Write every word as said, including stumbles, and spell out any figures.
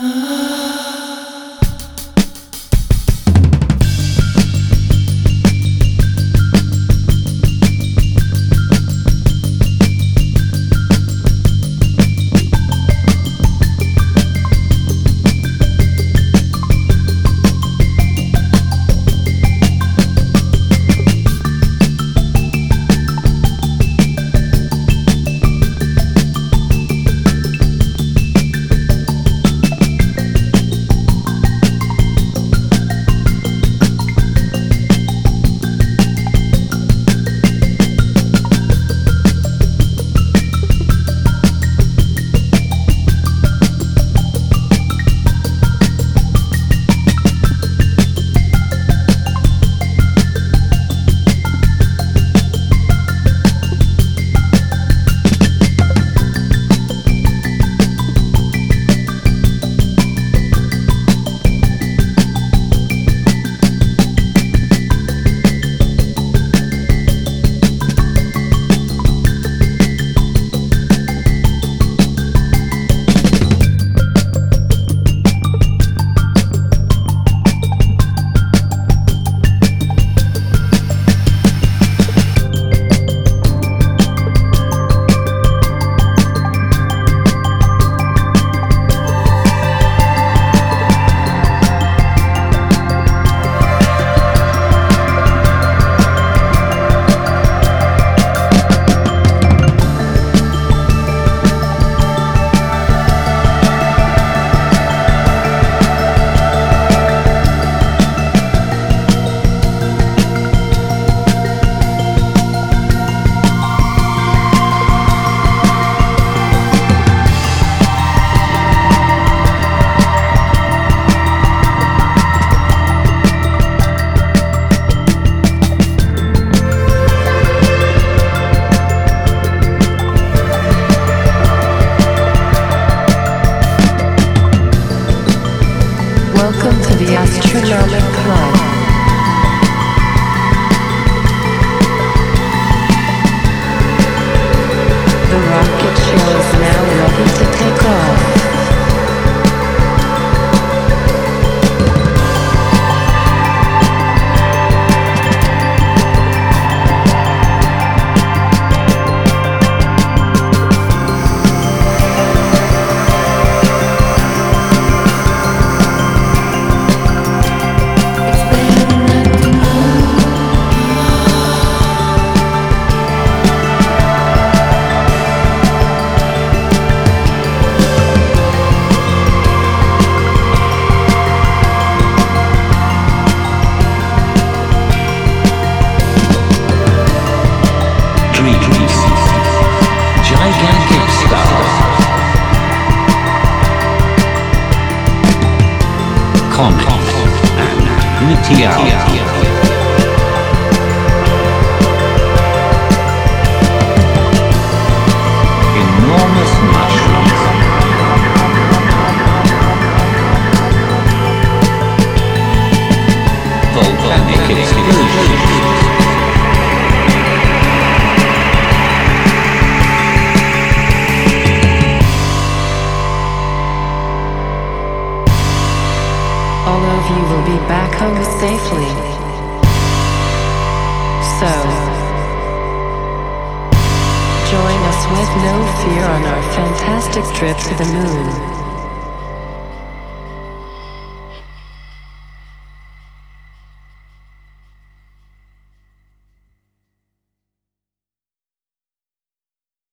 Welcome to the Astronomic Club. The rocket ship is now ready to take off. Gigantic stars, comets and meteors, enormous mushrooms, volcanic explosions. All of you will be back home safely. So, join us with no fear on our fantastic trip to the moon.